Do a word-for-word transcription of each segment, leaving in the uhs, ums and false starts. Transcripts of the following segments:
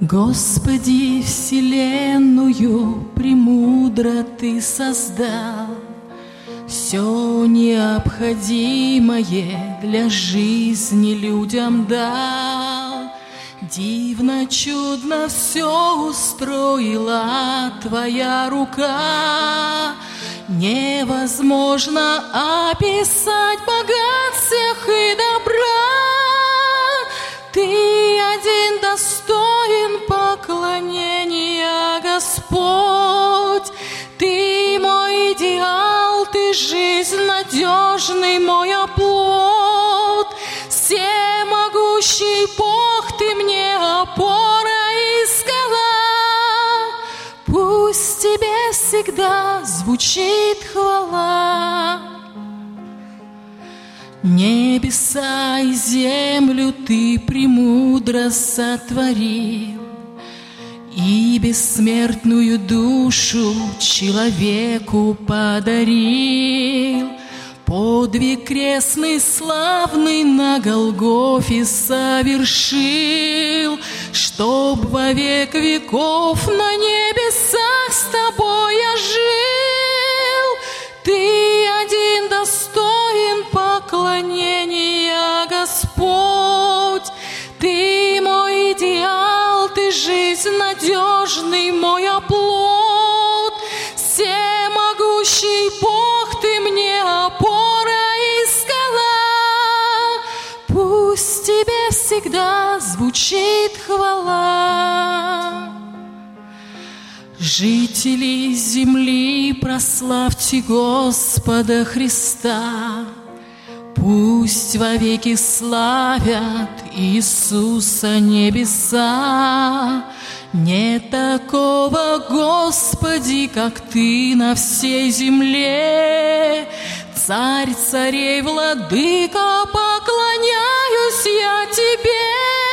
Господи, вселенную премудро Ты создал, все необходимое для жизни людям дал. Дивно, чудно все устроила Твоя рука. Невозможно описать богат всех и добра. Ты один достоин поклонения, Господь. Ты мой идеал, Ты жизнь надежный, мой оплот. Всемогущий Бог, Ты мне опора и скала. Пусть Тебе всегда звучит хвала. Небеса и землю Ты премудро сотворил, и бессмертную душу человеку подарил. Подвиг крестный славный на Голгофе совершил, чтоб во век веков на небесах с Тобой я жил. Ты один достоин поклонения, Господь. Ты мой идеал, Ты жизнь надежный, мой оплот. Всемогущий Бог, Ты мне опора и скала. Пусть Тебе всегда звучит хвала. Жители земли, прославьте Господа Христа. Пусть вовеки славят Иисуса небеса. Нет такого, Господи, как Ты на всей земле. Царь царей, владыка, поклоняюсь я Тебе.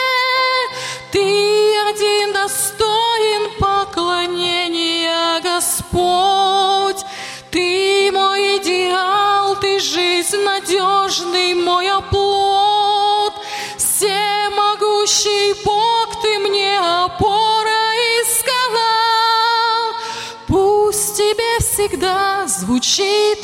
Ты один достоин поклонения, Господь. Ты мой идеал, Ты жизнь надежный, мой оплот. Всемогущий Бог, Ты мне опора и скала. Пусть Тебе всегда звучит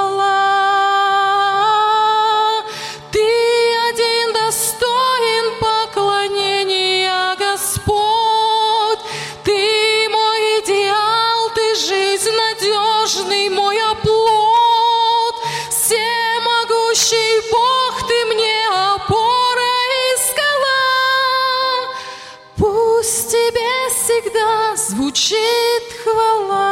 хвала. Ты один достоин поклонения, Господь. Ты мой идеал, Ты жизнь надежный, мой оплот. Всемогущий Бог, Ты мне опора и скала. Пусть Тебе всегда звучит хвала.